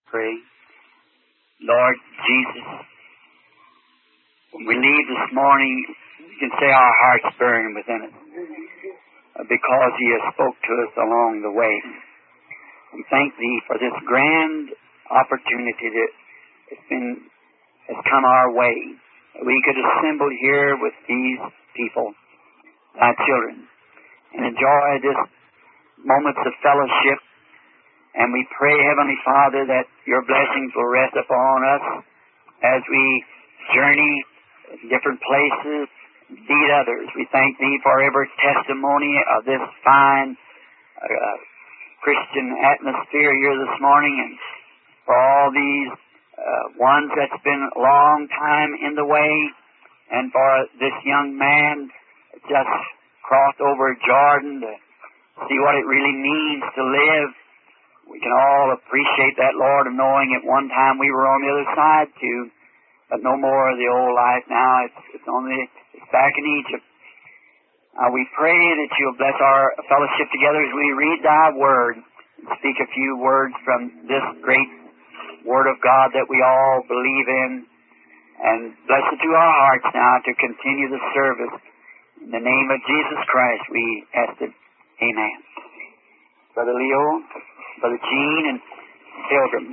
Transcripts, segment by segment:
Pray. Lord Jesus, when we leave this morning, we can say our hearts burn within us because He has spoke to us along the way. We thank Thee for this grand opportunity that has come our way. We could assemble here with these people, Thy children, and enjoy this moments of fellowship. And we pray, Heavenly Father, that Your blessings will rest upon us as we journey different places, feed others. We thank Thee for every testimony of this fine Christian atmosphere here this morning, and for all these ones that's been a long time in the way, and for this young man that just crossed over Jordan to see what it really means to live. We can all appreciate that, Lord, of knowing at one time we were on the other side too, but no more of the old life now. It's back in Egypt. We pray that You'll bless our fellowship together as we read Thy Word and speak a few words from this great Word of God that we all believe in. And bless it to our hearts now to continue the service. In the name of Jesus Christ we ask it. Amen. Brother Leo, Brother Gene, and pilgrims.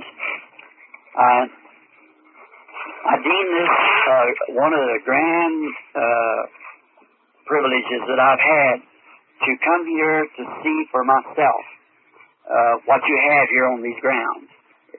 I deem this one of the grand privileges that I've had to come here to see for myself what You have here on these grounds.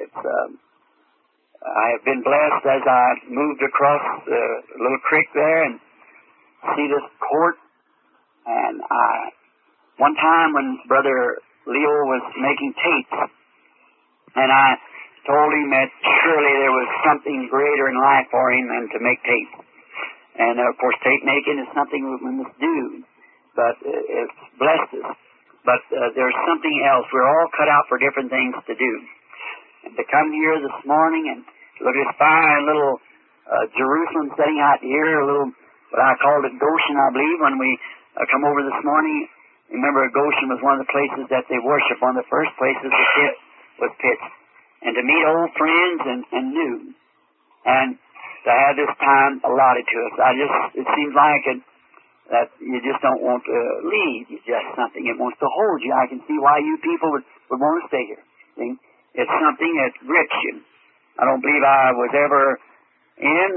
I have been blessed as I moved across the little creek there and see this court. And one time when Brother Leo was making tapes, and I told him that surely there was something greater in life for him than to make tapes. And of course, tape making is something we must do, but it's blessed us. But there's something else. We're all cut out for different things to do. And to come here this morning and look at this fine little Jerusalem sitting out here, a little, what I called it Goshen, I believe, when we come over this morning. Remember, Goshen was one of the places that they worship. One of the first places the pit was pitched. And to meet old friends and new. And to have this time allotted to us. It seems like that you just don't want to leave. It's just something. It wants to hold you. I can see why you people would want to stay here. See? It's something that grips you. I don't believe I was ever in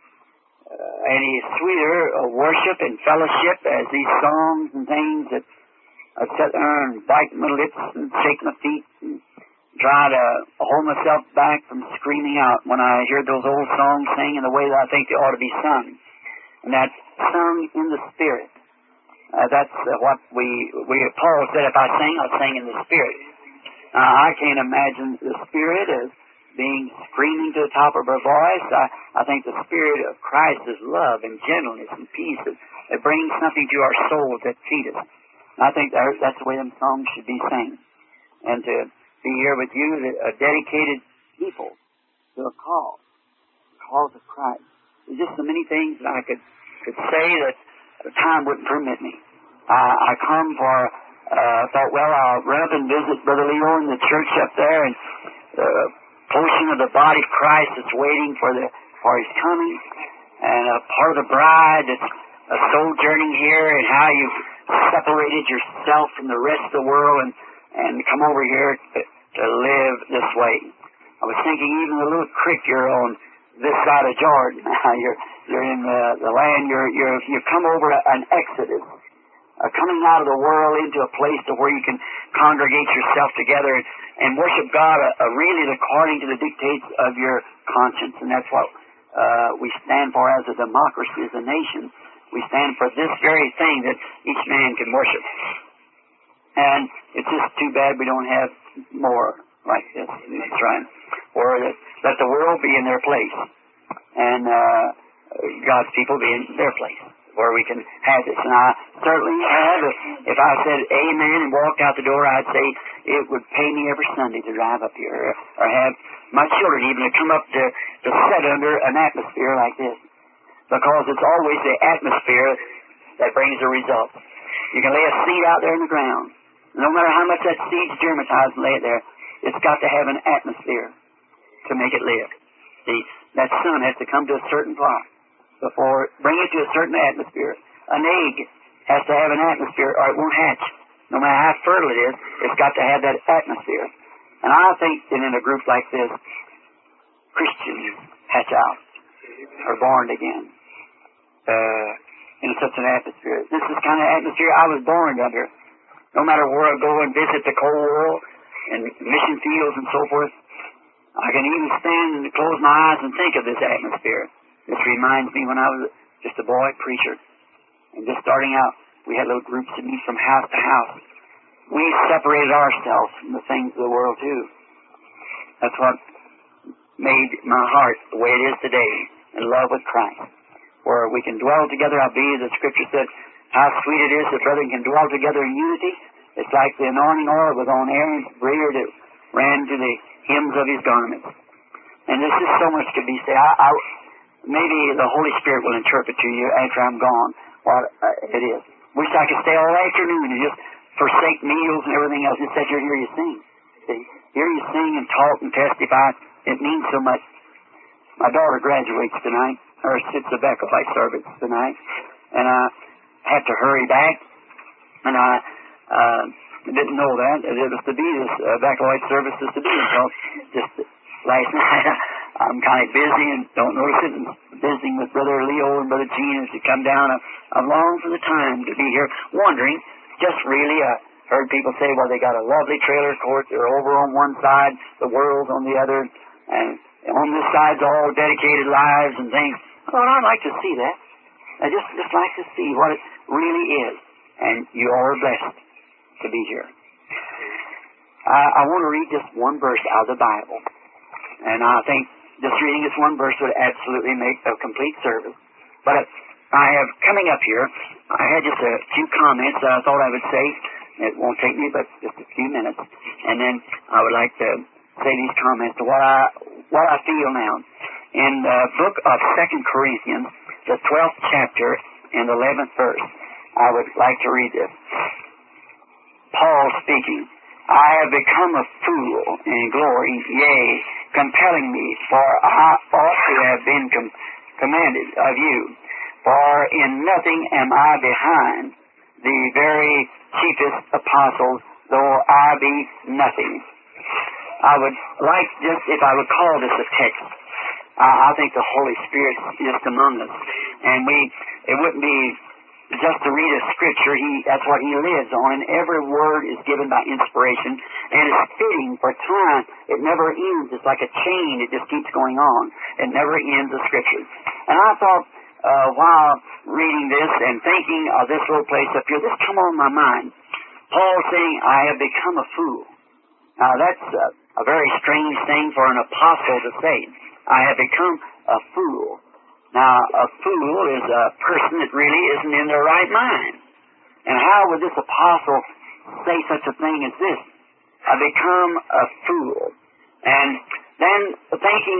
any sweeter worship and fellowship as these songs and things that I'd sit there and bite my lips and shake my feet and try to hold myself back from screaming out when I hear those old songs sing in the way that I think they ought to be sung. And that's sung in the Spirit. That's what Paul said, if I sing in the Spirit. I can't imagine the Spirit as being screaming to the top of our voice. I think the Spirit of Christ is love and gentleness and peace. It brings something to our souls that feed us. I think that's the way them songs should be sang. And to be here with you, a dedicated people to a cause of Christ. There's just so many things that I could say that time wouldn't permit me. I come for, thought, well, I'll run up and visit Brother Leo in the church up there, and the portion of the body of Christ that's waiting for His coming, and a part of the bride that's sojourning here, and how you've separated yourself from the rest of the world and come over here to live this way. I was thinking even the little creek you're on this side of Jordan. You're in the land. You've come over an exodus, coming out of the world into a place to where you can congregate yourself together and worship God really according to the dictates of your conscience. And that's what we stand for as a democracy, as a nation. We stand for this very thing that each man can worship. And it's just too bad we don't have more like this. That's right. Or let the world be in their place. And God's people be in their place, where we can have this. And I certainly have. If I said amen and walked out the door, I'd say it would pay me every Sunday to drive up here, or have my children even to come up to sit under an atmosphere like this. Because it's always the atmosphere that brings the result. You can lay a seed out there in the ground. No matter how much that seed's germatized and lay it there, it's got to have an atmosphere. to make it live. See, that sun has to come to a certain point before, bring it to a certain atmosphere. An egg has to have an atmosphere or it won't hatch. No matter how fertile it is, it's got to have that atmosphere. And I think that in a group like this, Christians hatch out, are born again, in such an atmosphere. This is the kind of atmosphere I was born under. No matter where I go and visit the cold world and mission fields and so forth, I can even stand and close my eyes and think of this atmosphere. This reminds me when I was just a boy preacher and just starting out, we had little groups that meet from house to house. We separated ourselves from the things of the world too. That's what made my heart the way it is today, in love with Christ, where we can dwell together. I believe the Scripture said how sweet it is that brethren can dwell together in unity. It's like the anointing oil was on Aaron's beard that ran to the hems of his garments. And there's just so much to be said. Maybe the Holy Spirit will interpret to you after I'm gone what it is. Wish I could stay all afternoon and just forsake meals and everything else and sit here and hear you sing. See? Hear you sing and talk and testify. It means so much. My daughter graduates tonight, or sits a Beckelite service tonight, and I have to hurry back. And I didn't know that. It was to be this Beckelite service is to be until just last night. I'm kind of busy and don't notice it. And visiting with Brother Leo and Brother Gene as they come down. I long for the time to be here, wondering, just really, heard people say, well, they got a lovely trailer court. They're over on one side, the world's on the other, and on this side's all dedicated lives and things. I thought I'd like to see that. I just like to see what it really is. And you all are blessed to be here. I want to read just one verse out of the Bible. And I think just reading this one verse would absolutely make a complete service. But I have, coming up here, I had just a few comments that I thought I would say. It won't take me but just a few minutes. And then I would like to say these comments to what I feel now. In the book of 2 Corinthians, the 12th chapter and 11th verse, I would like to read this. Paul speaking, I have become a fool in glory, yea, compelling me, for I ought to have been commanded of you. For in nothing am I behind the very chiefest apostles, though I be nothing. I would like just, if I would call this a text, I think the Holy Spirit is just among us. And it wouldn't be just to read a scripture. That's what He lives on, and every word is given by inspiration, and it's fitting for time. It never ends. It's like a chain. It just keeps going on. It never ends, the Scripture. And I thought, while reading this and thinking of this little place up here, this come on my mind. Paul saying, I have become a fool. Now, that's a very strange thing for an apostle to say. I have become a fool. Now, a fool is a person that really isn't in their right mind. And how would this apostle say such a thing as this? I become a fool. And then thinking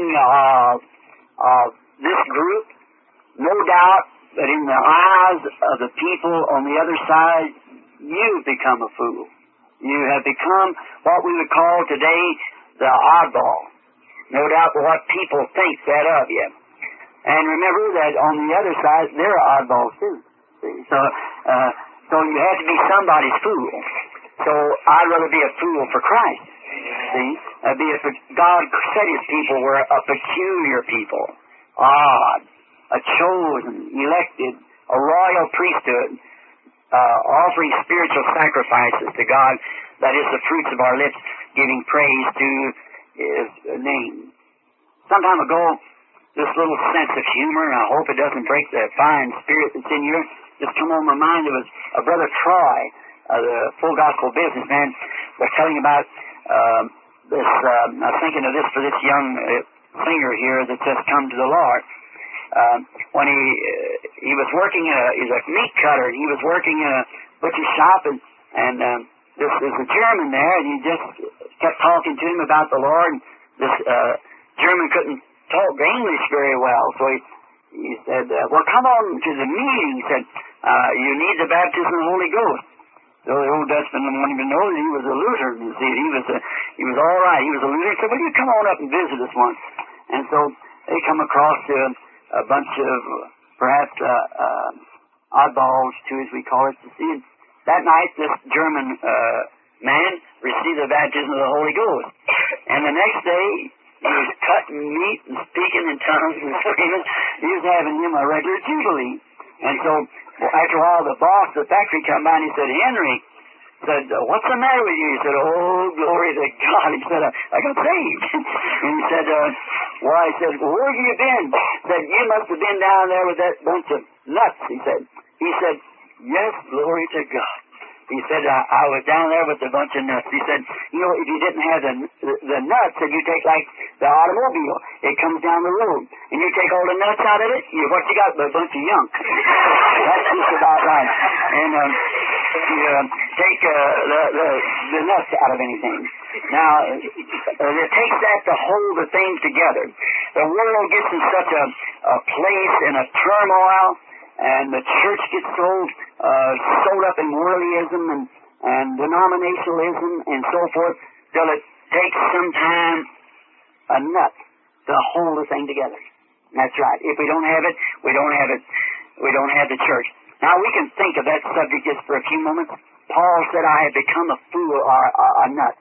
of this group, no doubt that in the eyes of the people on the other side, you've become a fool. You have become what we would call today the oddball. No doubt what people think that of you. And remember that on the other side, they're oddballs too. See? So you have to be somebody's fool. So I'd rather be a fool for Christ. See? God said His people were a peculiar people. Odd. A chosen, elected, a royal priesthood, offering spiritual sacrifices to God. That is the fruits of our lips, giving praise to His name. Some time ago, this little sense of humor, and I hope it doesn't break the fine spirit that's in you, just come on my mind. It was a Brother Troy, the Full Gospel businessman, was telling about this. I was thinking of this for this young singer here that just come to the Lord. When he was working he's a meat cutter, and he was working in a butcher shop, and this is a German there, and he just kept talking to him about the Lord. And this German couldn't talk English very well, so he said, well, come on to the meeting. He said, you need the baptism of the Holy Ghost. So the old Dutchman wouldn't even know that he was a Lutheran. You see, he was all right. He was a Lutheran. He said, "Well, you come on up and visit us once." And so they come across a bunch of perhaps oddballs, too, as we call it. You see, and that night this German man received the baptism of the Holy Ghost, and the next day he was cutting meat and speaking in tongues and screaming. He was having him a regular jubilee. And so, after a while, the boss of the factory come by and he said, "Henry," said, "what's the matter with you?" He said, "Oh, glory to God." He said, "I got saved." And he said, "Why?" He said, "Well, where have you been?" He said, "You must have been down there with that bunch of nuts," he said. He said, "Yes, glory to God." He said, I was down there with a bunch of nuts. He said, "You know, if you didn't have the nuts, and you take like the automobile, it comes down the road, and you take all the nuts out of it, what you got but a bunch of junk." That's just about right. And you take the nuts out of anything. Now, it takes that to hold the things together. The world gets in such a place in a turmoil, and the church gets so sold up in worldlyism and denominationalism and so forth, till it takes sometime a nut to hold the thing together. That's right. If we don't have it, we don't have it. We don't have the church. Now we can think of that subject just for a few moments. Paul said, "I have become a fool or a nut."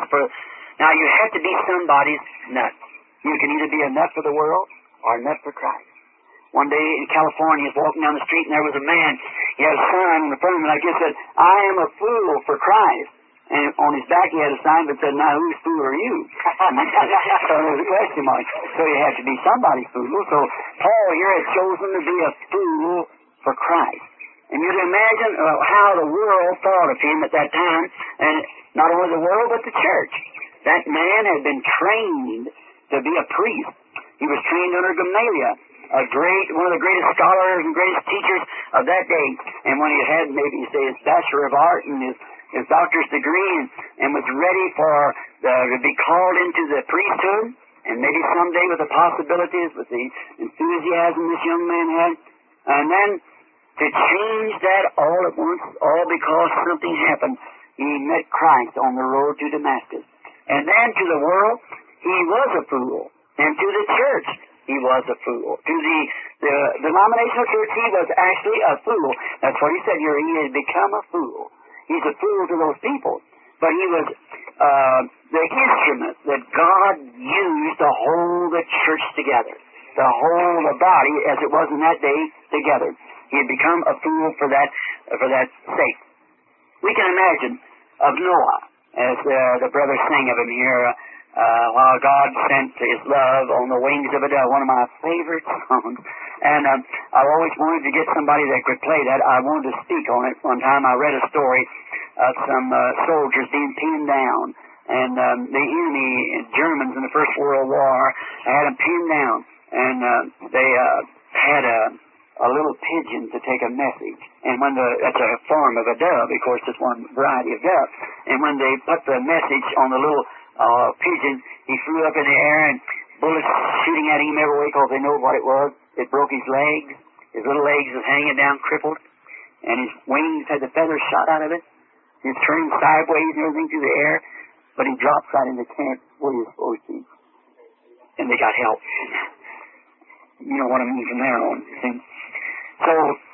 Now you have to be somebody's nut. You can either be a nut for the world or a nut for Christ. One day in California, he was walking down the street, and there was a man. He had a sign on the front of him like this, said, "I am a fool for Christ." And on his back he had a sign that said, "Now whose fool are you?" So there was a question mark. So you have to be somebody's fool. So Paul here had chosen to be a fool for Christ. And you can imagine how the world thought of him at that time, and not only the world, but the church. That man had been trained to be a priest. He was trained under Gamaliel, one of the greatest scholars and greatest teachers of that day. And when he had maybe his Bachelor of Art and his doctor's degree and was ready to be called into the priesthood, and maybe someday with the possibilities, with the enthusiasm this young man had, and then to change that all at once, all because something happened. He met Christ on the road to Damascus. And then to the world, he was a fool. And to the church, he was a fool. To the denominational church, he was actually a fool. That's what he said here. He had become a fool. He's a fool to those people. But he was the instrument that God used to hold the church together, to hold the body, as it was in that day, together. He had become a fool for that sake. We can imagine of Noah, as the brothers sing of him here, while God sent His love on the wings of a dove, one of my favorite songs. And I've always wanted to get somebody that could play that. I wanted to speak on it. One time I read a story of some soldiers being pinned down, and the enemy, Germans in the First World War, had them pinned down, and they had a little pigeon to take a message. And that's a form of a dove, of course, it's one variety of dove. And when they put the message on the little pigeon, he flew up in the air, and bullets shooting at him every way because they know what it was. It broke his legs. His little legs was hanging down, crippled, and his wings had the feathers shot out of it. He was turning sideways and everything through the air, but he dropped right in the camp where he was supposed to. And they got help. You know what I mean from there on. See? So,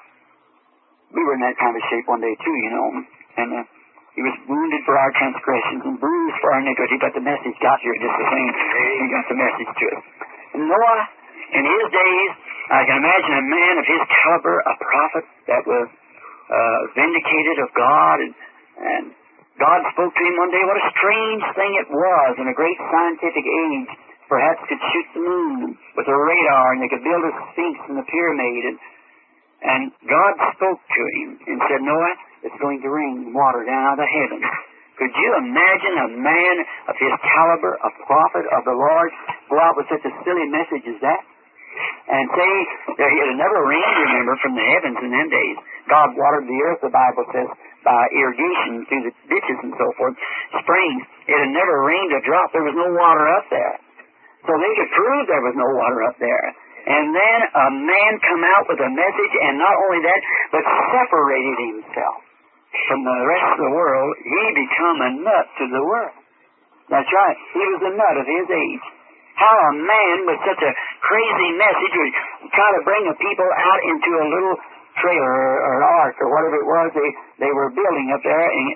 we were in that kind of shape one day too, you know, and he was wounded for our transgressions and bruised for our iniquity, but the message got here just the same. He got the message to us. And Noah, in his days, I can imagine a man of his caliber, a prophet that was vindicated of God, and God spoke to him one day. What a strange thing it was in a great scientific age. Perhaps could shoot the moon with a radar, and they could build a sphinx and a pyramid, and God spoke to him and said, "Noah, it's going to rain water down out of heaven." Could you imagine a man of his caliber, a prophet of the Lord, go out with such a silly message as that? And say, it had never rained, remember, from the heavens in them days. God watered the earth, the Bible says, by irrigation through the ditches and so forth, springs. It had never rained a drop. There was no water up there. So they could prove there was no water up there. And then a man come out with a message, and not only that, but separated himself from the rest of the world, he become a nut to the world. That's right. He was a nut of his age. How a man with such a crazy message would try to bring the people out into a little trailer or an ark or whatever it was they were building up there, and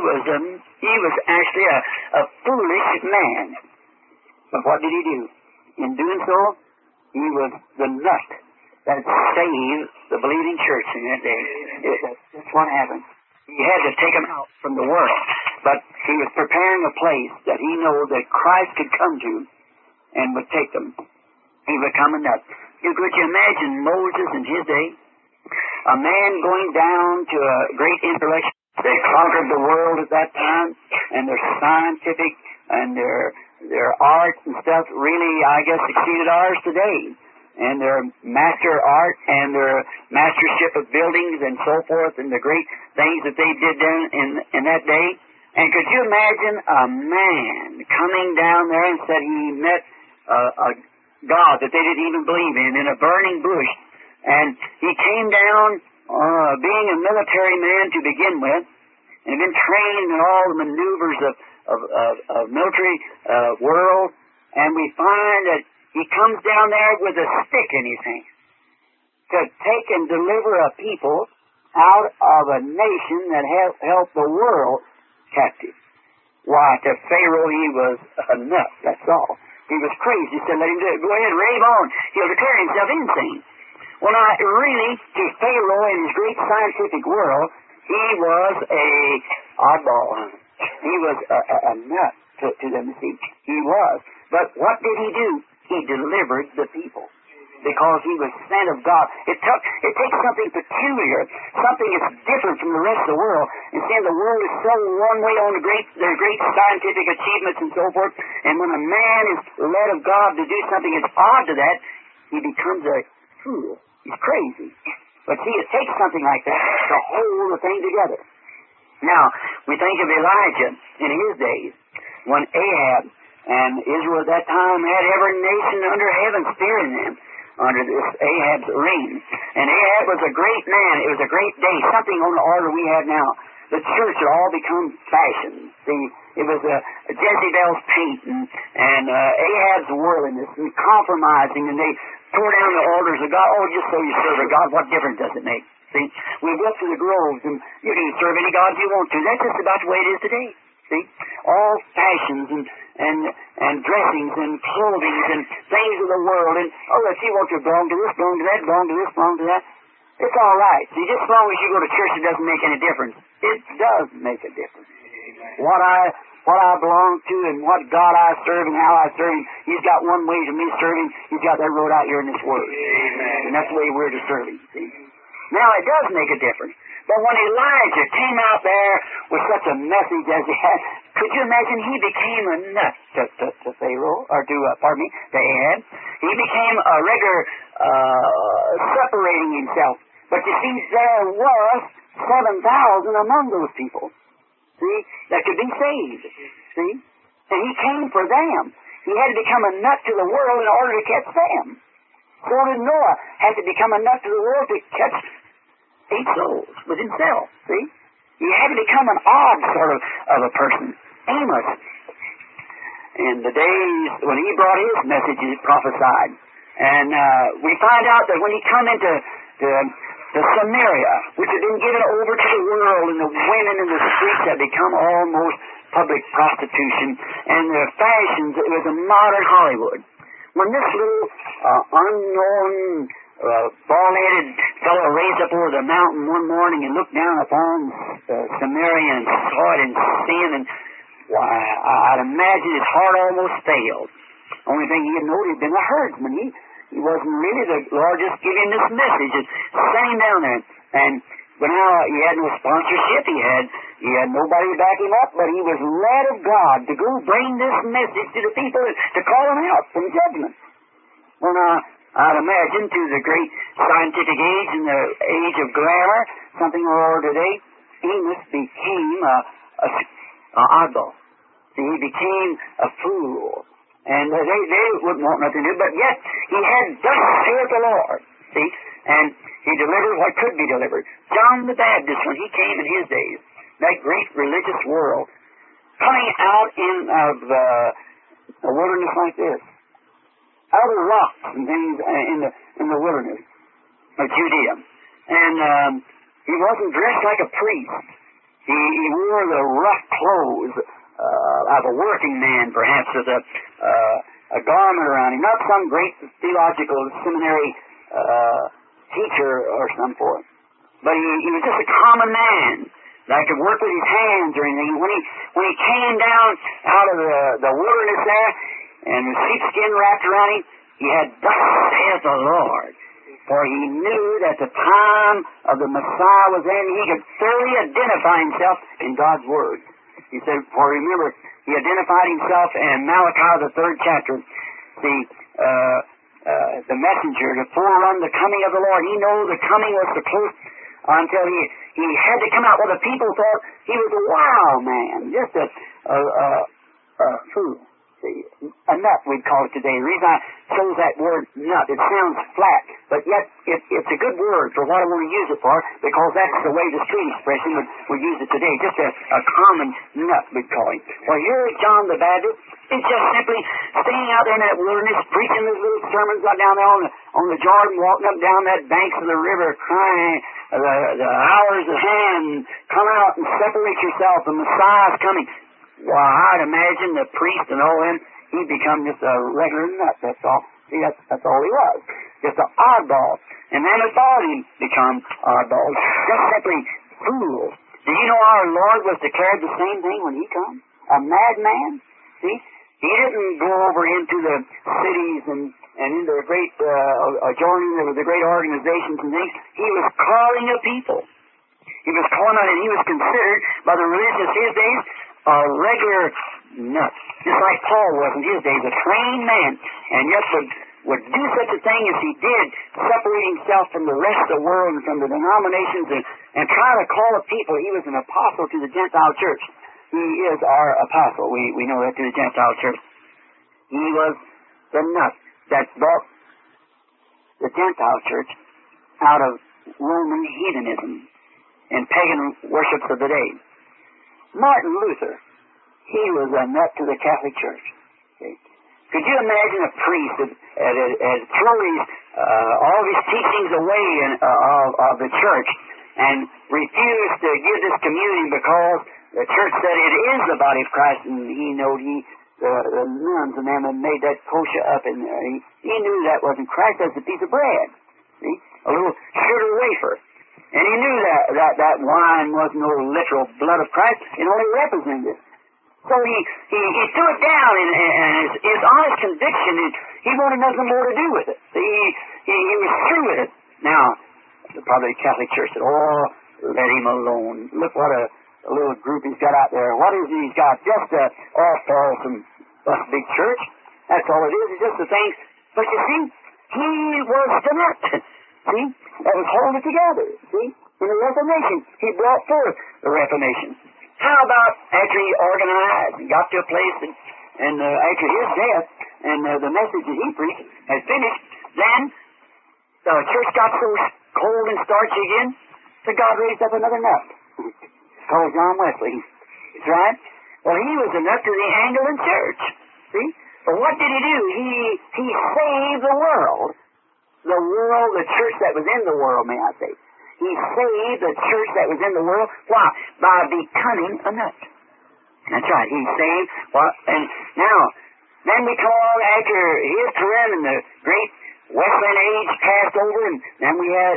he was actually a foolish man. But what did he do? In doing so, he was the nut that saved the believing church in that day. That's what happened. He had to take them out from the world, but he was preparing a place that he knew that Christ could come to and would take them. He would come a nut. Could you imagine Moses in his day? A man going down to a great intellectual. They conquered the world at that time, and their scientific and their art and stuff really, I guess, exceeded ours today. And their master art and their mastership of buildings and so forth, and the great things that they did then in that day. And could you imagine a man coming down there and said he met a God that they didn't even believe in a burning bush, and he came down being a military man to begin with, and had been trained in all the maneuvers of military world, and we find that he comes down there with a stick in his hand to take and deliver a people out of a nation that held the world captive. Why, to Pharaoh he was a nut, that's all. He was crazy. He said, let him do it. Go ahead, rave on. He'll declare himself insane. Well, now, really, to Pharaoh in his great scientific world, he was a oddball. He was a nut to them. See, he was. But what did he do? He delivered the people because he was sent of God. It takes something peculiar, something that's different from the rest of the world. And seeing the world is so one way on their great scientific achievements and so forth. And when a man is led of God to do something that's odd to that, he becomes a fool. He's crazy. But see, it takes something like that to hold the thing together. Now, we think of Elijah in his days when Ahab and Israel at that time had every nation under heaven fearing them under this Ahab's reign. And Ahab was a great man. It was a great day, something on the order we have now. The church had all become fashion. See, it was Jezebel's paint and Ahab's worldliness and compromising, and they tore down the altars of God. Oh, just so you serve a God, what difference does it make? See, we go up to the groves, and you can serve any God you want to. That's just about the way it is today. See, all fashions and dressings and clothing and things of the world, and if you want to belong to this, belong to that, belong to this, belong to that, it's all right. See, just as long as you go to church, it doesn't make any difference. It does make a difference. What I belong to and what God I serve and how I serve Him, He's got one way to me serving. He's got that road out here in this Word. Amen. And that's the way we're to serve Him. See? Now, it does make a difference. But when Elijah came out there with such a message as he had, could you imagine he became a nut to Pharaoh, or to Ahab. He became a regular separating himself. But you see, there was 7,000 among those people, see, that could be saved, see? And he came for them. He had to become a nut to the world in order to catch them. So did Noah had to become a nut to the world to catch 8 souls with himself, see? He had to become an odd sort of a person. Amos, in the days when he brought his message, he prophesied. And we find out that when he come into the Samaria, which had been given over to the world, and the women in the streets had become almost public prostitution, and their fashions, it was a modern Hollywood. When this little unknown bald-headed fellow raised up over the mountain one morning and looked down upon Samaria and saw it in sin, and why, I'd imagine his heart almost failed. Only thing he had known, he'd been a herdsman. He wasn't really the Lord just giving this message and sent him down there. And but now he had no sponsorship. He had nobody to back him up. But he was led of God to go bring this message to the people to call them out from judgment. Well, now I'd imagine to the great scientific age and the age of glamour, something or today, Amos became a oddball. See, he became a fool. And they wouldn't want nothing to do, but yet he had thus saith the Lord. See? And he delivered what could be delivered. John the Baptist, when he came in his days, that great religious world, coming out of a wilderness like this, out of the rocks and things in the wilderness of Judea. And he wasn't dressed like a priest. He wore the rough clothes of a working man, perhaps, with a garment around him, not some great theological seminary teacher or some sort. But he was just a common man that could work with his hands or anything. When he came down out of the wilderness there, and with sheepskin wrapped around him, he had, "Thus saith the Lord." For he knew that the time of the Messiah was in. He could thoroughly identify himself in God's Word. He said, for remember, he identified himself in Malachi, the 3rd chapter. The messenger to forerun the coming of the Lord. He knew the coming was to close until he had to come out. Well, the people thought he was a wild man, just a fool. See, a nut, we'd call it today. The reason I chose that word nut, it sounds flat, but yet it's a good word for what I want to use it for, because that's the way the street expression would use it today. Just a common nut, we'd call him. Well, here's John the Baptist. He's just simply staying out there in that wilderness, preaching those little sermons out down there on the Jordan, walking up down that banks of the river, crying, the hour's at hand, come out and separate yourself, the Messiah's coming. Well, I'd imagine the priest and all them, he'd become just a regular nut, that's all. See, that's all he was. Just an oddball. And then his body become oddballs. Just simply fools. Do you know our Lord was declared the same thing when he come? A madman? See? He didn't go over into the cities and into the great, joining with the great organizations and things. He was calling a people. He was calling out, and he was considered by the religious his days a regular nut, just like Paul was in his days, a trained man, and yet would do such a thing as he did, separate himself from the rest of the world and from the denominations and try to call a people. He was an apostle to the Gentile church. He is our apostle. We know that to the Gentile church. He was the nut that brought the Gentile church out of Roman heathenism and pagan worships of the day. Martin Luther, he was a nut to the Catholic Church. See? Could you imagine a priest that had thrown all of his teachings away of the church and refused to give this communion because the church said it is the body of Christ, and he knew the nuns and them had made that kosher up in there. He knew that wasn't Christ, that's a piece of bread. See? A little sugar wafer. And he knew that wine wasn't no literal blood of Christ. It only represented it. So he threw it down, and his honest conviction, he wanted nothing more to do with it. He was through with it. Now, probably the Catholic Church said, "Oh, let him alone. Look what a little group he's got out there. What is he's got? Just all false and big church. That's all it is. It's just the things." But you see, he was the nut. See? That was holding it together. See? In the Reformation, he brought forth the Reformation. How about after he organized and got to a place and after his death and the message that he preached had finished, then the church got so cold and starchy again that God raised up another nut called John Wesley. That's right. Well, he was a nut to the Anglican Church. See? But what did he do? He saved the world. The church that was in the world, may I say. He saved the church that was in the world. Why? By becoming a nut. That's right. He saved. And now, then we come on after his career and the great Wesleyan age passed over, and then we had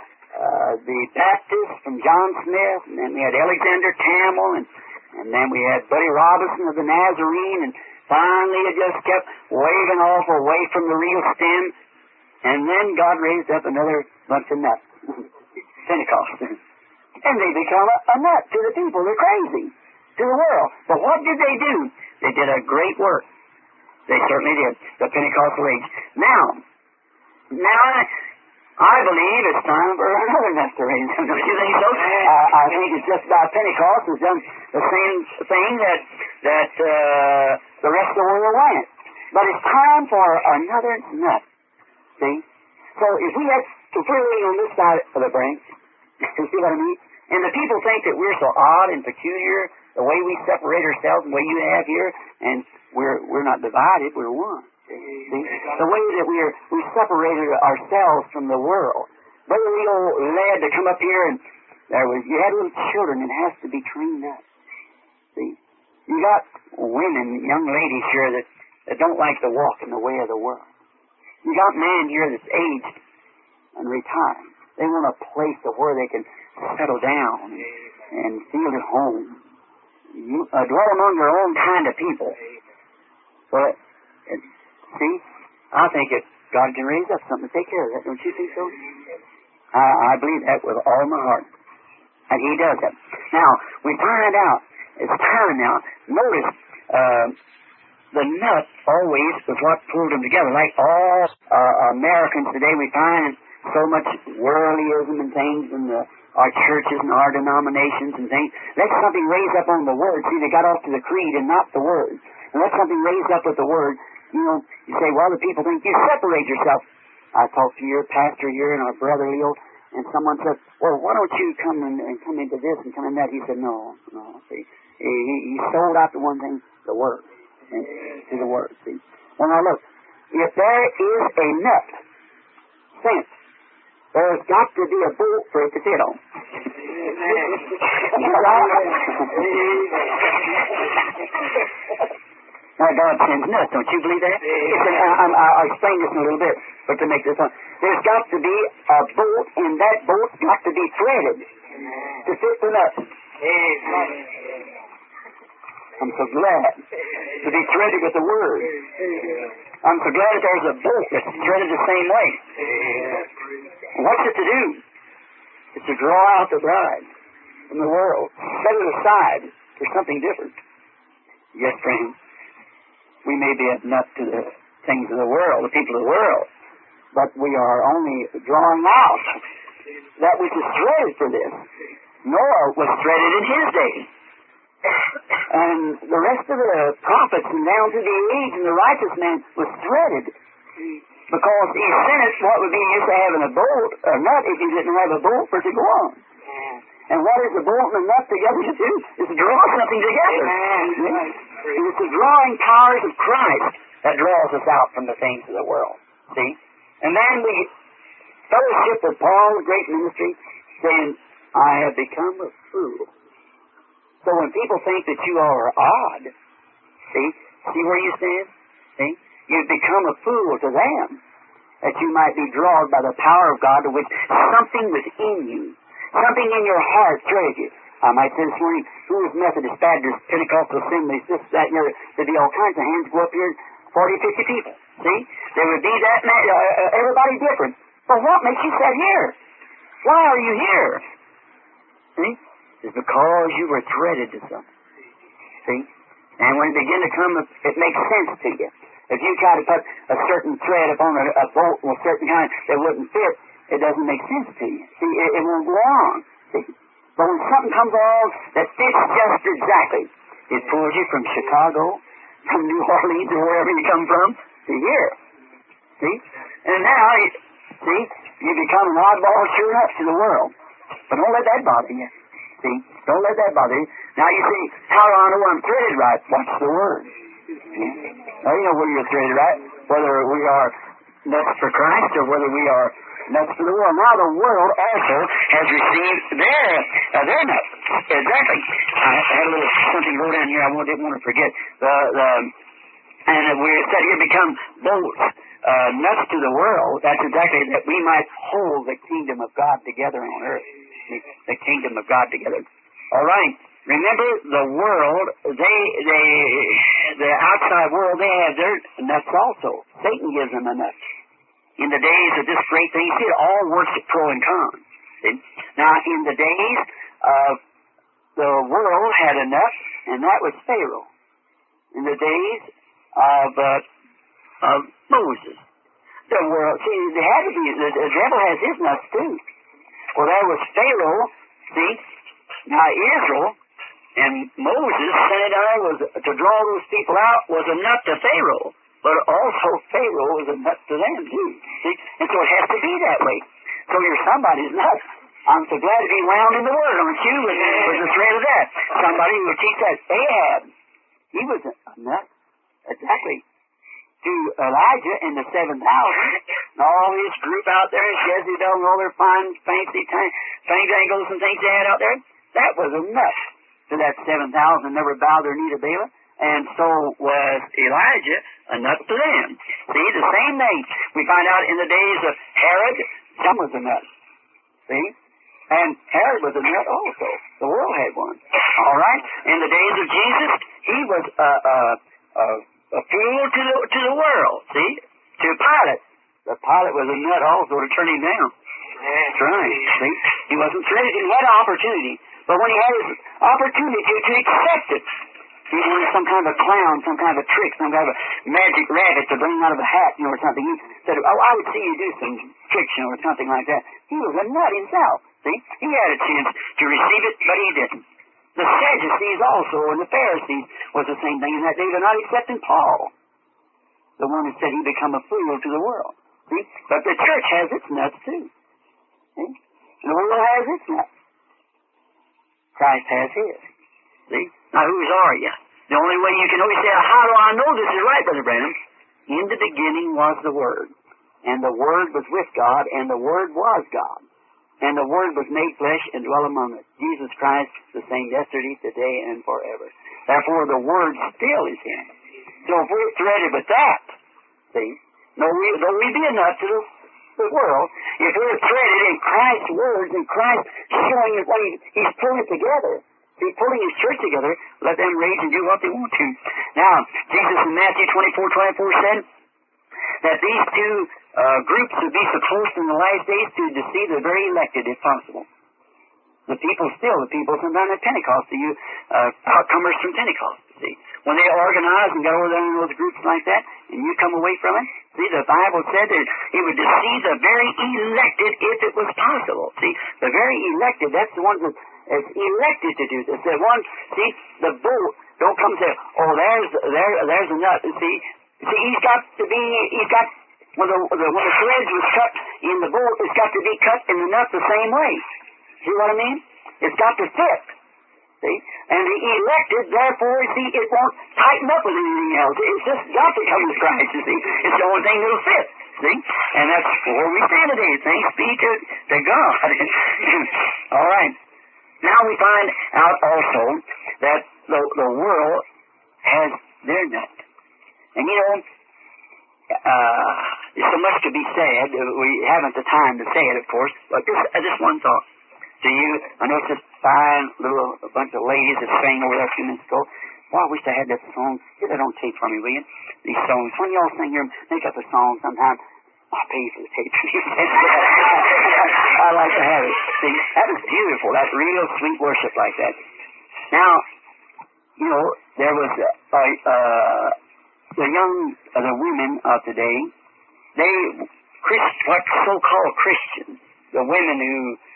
the Baptists from John Smith, and then we had Alexander Campbell, and then we had Buddy Robinson of the Nazarene, and finally it just kept waving off away from the real stem. And then God raised up another bunch of nuts. Pentecost. And they become a nut to the people. They're crazy. To the world. But what did they do? They did a great work. They certainly did. The Pentecostal age. Now I believe it's time for another nut to raise. Don't you think so? I think it's just about Pentecost has done the same thing that the rest of the world went. But it's time for another nut. See? So if we're laying on this side of the branch, you see what I mean? And the people think that we're so odd and peculiar, the way we separate ourselves, the way you have here, and we're not divided, we're one. See? The way that we separated ourselves from the world. Brother Leo led to come up here, and you had little children, and it has to be trained up. See? You got women, young ladies here that don't like to walk in the way of the world. You got men here that's aged and retired. They want a place to where they can settle down and feel at home. You dwell among your own kind of people. But, see, I think that God can raise up something to take care of that. Don't you think so? I believe that with all my heart. And He does that. Now, we find out, it's time now. Notice, the nut always was what pulled them together. Like all Americans today, we find so much worldlyism and things in our churches and our denominations and things. Let something raise up on the Word. See, they got off to the creed and not the Word. And let something raise up with the Word. You know, you say, well, the people think you separate yourself. I talked to your pastor here and our brother Leo, and someone said, well, why don't you come and come into this and come in that? He said, no. See, he sold out to one thing, the Word. To the Word, see. Well, now look, if there is a nut, sense, there's got to be a bolt for it to fit on. Now, God sends nuts, don't you believe that? I'll explain this in a little bit, but to make this up, there's got to be a bolt, and that bolt's got to be threaded to fit the nut. I'm so glad to be threaded with the Word. I'm so glad that there's a bolt that's threaded the same way. What's it to do? It's to draw out the bride from the world. Set it aside for something different. Yes, friends, we may be a nut to the things of the world, the people of the world, but we are only drawing out that which is threaded for this. Noah was threaded in his day. And the rest of the prophets and down to the age and the righteous man was threaded. Because he finished what would be used to having a bolt, a nut, if you didn't have a bolt for it to go on. And what is the bolt and the nut together to do? Is to draw something together. It's the drawing powers of Christ that draws us out from the things of the world. See? And then we fellowship with Paul's great ministry, saying, I have become a fool. So when people think that you are odd, see where you stand? See? You've become a fool to them, that you might be drawn by the power of God, to which something within you, something in your heart threads you. I might say this morning, who is Methodist, Baptist, Pentecostal Assemblies, this, that, and the other. There'd be all kinds of hands go up here, 40, 50 people. See? There would be that many, everybody different. But what makes you sit here? Why are you here? See? It's because you were threaded to something. See? And when it begin to come, it makes sense to you. If you try to put a certain thread upon a bolt of a certain kind that wouldn't fit, it doesn't make sense to you. See, it won't go on. See? But when something comes along that fits just exactly, it pulls you from Chicago, from New Orleans, or wherever you come from, to here. See? And now, you become an oddball sure enough to the world. But don't let that bother you. See? Don't let that bother you. Now you see, how do I know I'm threaded right? Watch the Word. Now you know whether you're threaded right, whether we are nuts for Christ or whether we are nuts for the world. Now the world also has received their nuts. Exactly. I had a little something wrote down here I didn't want to forget. And we said here become both nuts to the world. That's exactly that we might hold the kingdom of God together on earth. The kingdom of God together. All right. Remember, the world, the outside world, they have their nuts also. Satan gives them a nut. In the days of this great thing, see, it all works at pro and con. See? Now, in the days of the world had a nut, and that was Pharaoh. In the days of Moses, the world, see, they had to be, the devil has his nuts too. Well, there was Pharaoh, see, now Israel, and Moses sent it out to draw those people out was a nut to Pharaoh, but also Pharaoh was a nut to them too. See, and so it has to be that way. So you're somebody's nut. I'm so glad to be wound in the Word, aren't you? With the thread of that. Somebody who would teach that. Ahab, he was a nut. Exactly. To Elijah and the 7,000, and all his group out there, Jezebel and all their fine, fancy fangangles and things they had out there, that was a nut to that 7,000. Never bowed their knee to Baal. And so was Elijah a nut to them. See, the same thing. We find out in the days of Herod, John was a nut. See? And Herod was a nut also. The world had one. All right? In the days of Jesus, he was a fool to the world. See? To Pilate. The Pilate was a nut also to turn him down. That's right. See? He wasn't threatened. He had an opportunity. But when he had his opportunity to accept it, he wanted some kind of a clown, some kind of a trick, some kind of a magic rabbit to bring out of a hat, or something. He said, oh, I would see you do some tricks, or something like that. He was a nut himself. See? He had a chance to receive it, but he didn't. The Sadducees also, and the Pharisees, was the same thing in that they were not accepting Paul, the one who said he become a fool to the world. See? But the church has its nuts too. See? The world has its nuts. Christ has his. See? Now, whose are you? The only way you can always say, how do I know this is right, Brother Branham? In the beginning was the Word, and the Word was with God, and the Word was God. And the Word was made flesh and dwelt among us. Jesus Christ, the same yesterday, today, and forever. Therefore, the Word still is Him. So if we're threaded with that, see, though we be a nut to the world, if we're threaded in Christ's words and Christ showing us what He's pulling together, He's pulling His church together, let them rage and do what they want to. Now, Jesus in Matthew 24 said that these two groups would be so close in the last days to deceive the very elected, if possible. The people sometimes at Pentecost, the outcomers from Pentecost, see. When they organized and got over there in those groups like that, and you come away from it, see, the Bible said that it would deceive the very elected if it was possible. See, the very elected, that's the ones that is elected to do this. The one, see, the bull don't come and say, oh, there's a nut. See, he's got, when the threads was cut in the bull, it's got to be cut in the nut the same way. See what I mean? It's got to fit. See? And the elected, therefore, see, it won't tighten up with anything else. It's just got to come to Christ, you see. It's the only thing that'll fit. See? And that's where we stand today. Thanks be to God. All right. Now we find out also that the world has their nut. And you know, there's so much to be said. We haven't the time to say it, of course. But just one thought. To you, I know it's this fine little bunch of ladies that sang over there a few minutes ago. Well, I wish I had that song. Get that on tape for me, will you? These songs. When y'all sing here, make up a song sometime. I'll pay you for the tape. I like to have it. See, that is beautiful. That's real sweet worship like that. Now, you know, there was the women of today. What so-called Christians, the women who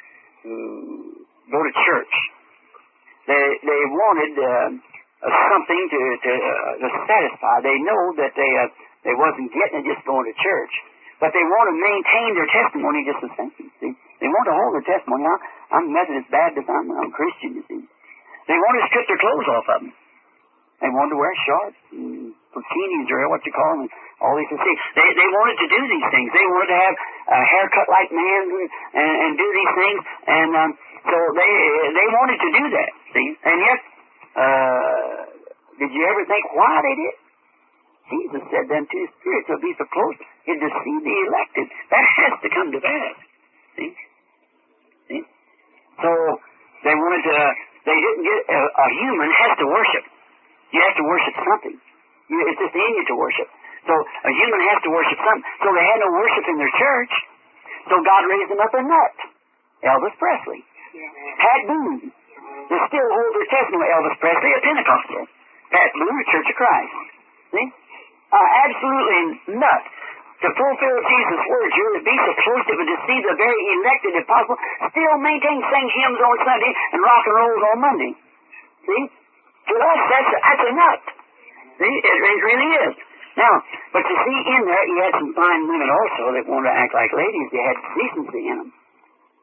go to church, they wanted something to satisfy. They know that they wasn't getting it just going to church, but they want to maintain their testimony just the same. See, they want to hold their testimony. I'm Methodist Baptist. I'm Christian. You see, they want to strip their clothes off of them. They wanted to wear shorts and bikinis or what you call them. All these things. They wanted to do these things. They wanted to have a haircut like man and do these things. And so they wanted to do that. See? And yet, did you ever think why they did? Jesus said them two spirits will be so close to deceive the elected. That has to come to pass. See? See? So they wanted to. They didn't get a human has to worship. You have to worship something. It's just in you to worship. So a human has to worship something. So they had no worship in their church. So God raised them up a nut. Elvis Presley. Pat Boone. They still hold their testimony. Elvis Presley, a Pentecostal. Pat Boone, a Church of Christ. See? Absolutely nut. To fulfill Jesus' words, you would be so close to deceive the very elected if possible. Still maintain sing hymns on Sunday and rock and rolls on Monday. See? To us, that's a nut. See? It really is. Now, but you see, in there, you had some fine women also that wanted to act like ladies. They had decency in them.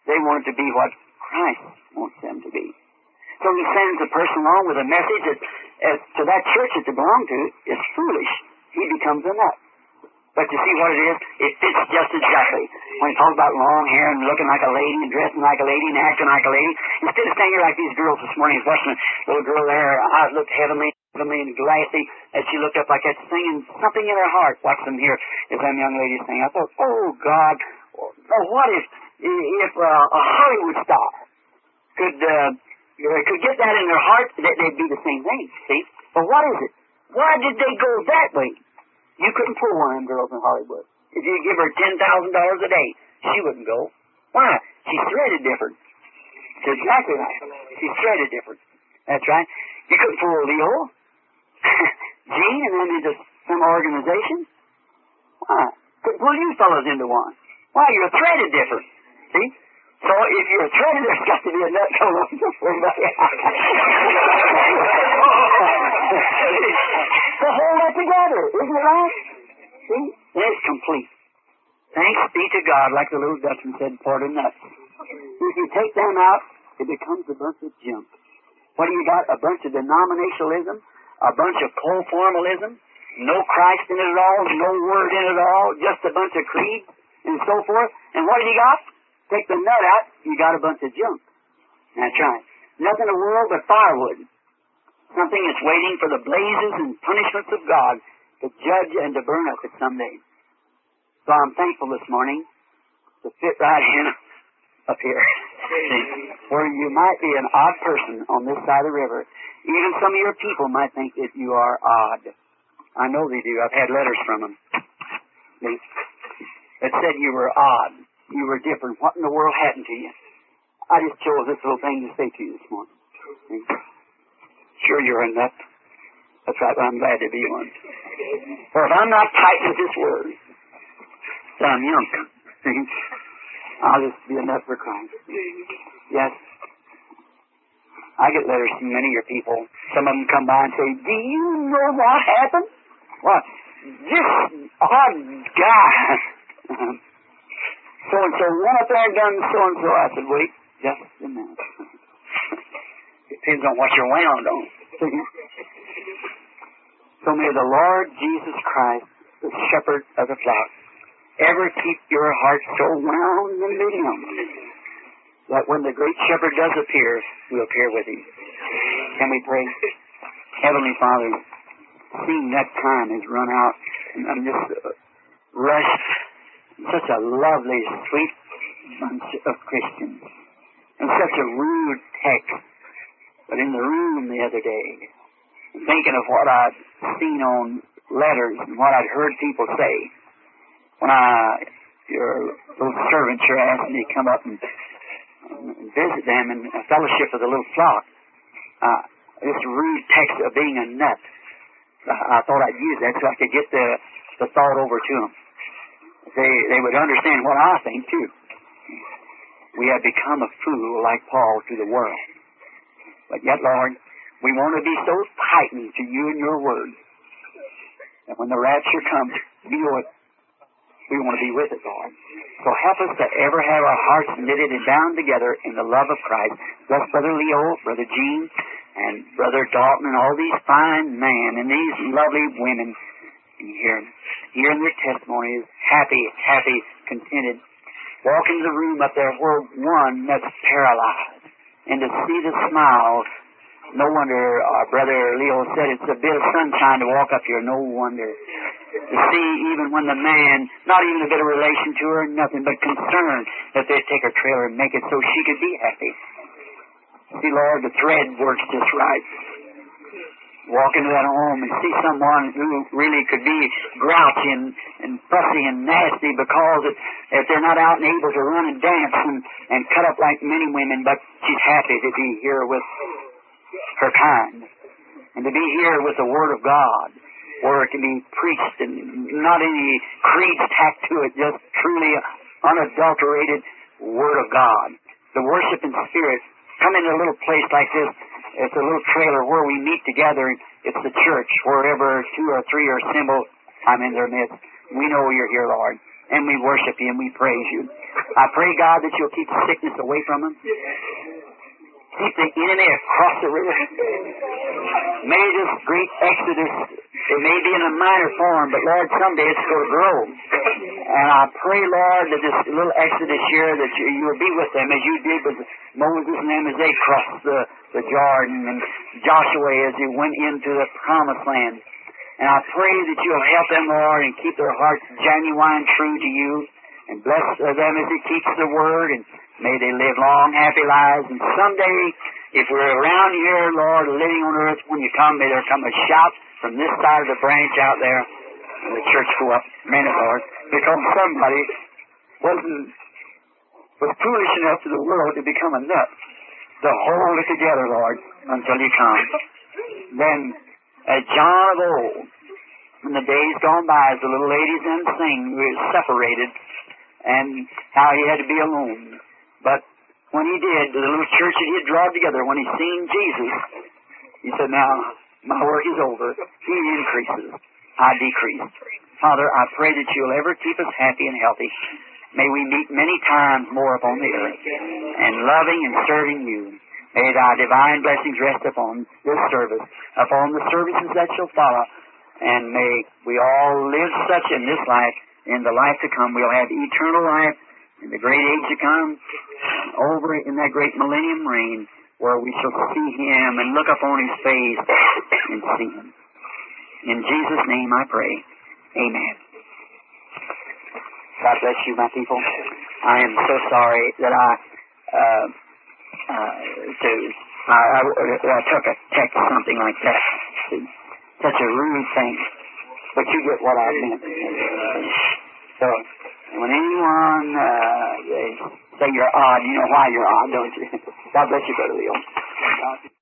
They want to be what Christ wants them to be. So he sends a person along with a message that to that church that they belong to is foolish. He becomes a nut. But you see what it is? It fits just exactly. When he talks about long hair and looking like a lady and dressing like a lady and acting like a lady, instead of standing here like these girls this morning, watching a little girl there, her eyes looked heavenly and glassy as she looked up like that, singing something in her heart. Watch them here as them young ladies sing. I thought, oh God, what if a Hollywood star could get that in their heart? They'd be the same thing, see? But what is it? Why did they go that way? You couldn't pull one of them girls in Hollywood. If you give her $10,000 a day, she wouldn't go. Why? She's threaded different. That's exactly right. She's threaded different. That's right. You couldn't pull Leo, Gene, and then into some organization. Why? Couldn't pull you fellows into one. Why? You're threaded different. See? So if you're threaded, there's got to be a nut going on somebody. To hold that together, isn't it right? See? It's complete. Thanks be to God, like the little Dutchman said, for the nuts. If you take them out, it becomes a bunch of junk. What do you got? A bunch of denominationalism, a bunch of conformalism, no Christ in it at all, no Word in it at all, just a bunch of creed and so forth. And what do you got? Take the nut out, you got a bunch of junk. That's right. Nothing in the world but firewood. Something that's waiting for the blazes and punishments of God to judge and to burn up it someday. So I'm thankful this morning to fit right in up here. Where you might be an odd person on this side of the river. Even some of your people might think that you are odd. I know they do. I've had letters from them. That said you were odd. You were different. What in the world happened to you? I just chose this little thing to say to you this morning. Sure, you're a nut. That's right, but I'm glad to be one. For if I'm not tight with this word, then I'm young. I'll just be a nut for Christ. Yes. I get letters from many of your people. Some of them come by and say, do you know what happened? What? This odd guy. So-and-so went up there and done so-and-so. I said, wait just a minute. Depends on what you're wound on. So may the Lord Jesus Christ, the shepherd of the flock, ever keep your heart so wound into Him that when the great shepherd does appear, we'll appear with Him. Can we pray? Heavenly Father, seeing that time has run out, and I'm just rushed. Such a lovely, sweet bunch of Christians, and such a rude text. But in the room the other day, thinking of what I'd seen on letters and what I'd heard people say, when your little servant sure asked me to come up and visit them in a fellowship of the little flock, this rude text of being a nut, I thought I'd use that so I could get the thought over to them. They would understand what I think too. We have become a fool like Paul to the world. But yet, Lord, we want to be so tightened to you and your word that when the rapture comes, we want to be with it, Lord. So help us to ever have our hearts knitted and bound together in the love of Christ. Bless Brother Leo, Brother Gene, and Brother Dalton, and all these fine men and these lovely women hearing their testimonies, happy, contented. Walk into the room up there where one that's paralyzed. And to see the smiles, no wonder our Brother Leo said it's a bit of sunshine to walk up here. No wonder. To see even when the man, not even a bit of relation to her, nothing but concern that they'd take her trailer and make it so she could be happy. See, Lord, the thread works just right. Walk into that home and see someone who really could be grouchy and fussy and nasty because if they're not out and able to run and dance and cut up like many women, but she's happy to be here with her kind and to be here with the Word of God where it can be preached and not any creeds tacked to it, just truly unadulterated Word of God. The worship in spirit. Come into a little place like this. It's a little trailer where we meet together. It's the church. Wherever two or three are assembled, I'm in their midst. We know you're here, Lord. and we worship You and we praise You. I pray, God, that You'll keep sickness away from them. Keep the enemy across the river. May this great exodus, it may be in a minor form, but Lord, someday it's going to grow. And I pray, Lord, that this little exodus here, that You will be with them as You did with Moses and them as they crossed the Jordan, and Joshua as he went into the promised land. And I pray that You'll help them, Lord, and keep their hearts genuine, true to You, and bless them as they teach the Word, and may they live long, happy lives. And someday, if we're around here, Lord, living on earth, when You come, may there come a shout from this side of the branch out there, and the church go up, man of Lord, because somebody was foolish enough to the world to become a nut, to hold it together, Lord, until You come. Then, as John of old, in the days gone by, as the little ladies then sing, we were separated, and how he had to be alone. But when he did, the little church that he had drawn together, when he seen Jesus, he said, now, my work is over. He increases. I decrease. Father, I pray that You'll ever keep us happy and healthy. May we meet many times more upon the earth, and loving and serving You. May Thy divine blessings rest upon this service, upon the services that shall follow, and may we all live such in this life, in the life to come. We'll have eternal life in the great age to come, over in that great millennium reign, where we shall see Him and look upon His face and see Him. In Jesus' name I pray. Amen. God bless you, my people. I am so sorry that I took a text, something like that. Such a rude thing. But you get what I meant. So, when anyone they say you're odd, you know why you're odd, don't you? God bless you, Brother Leo.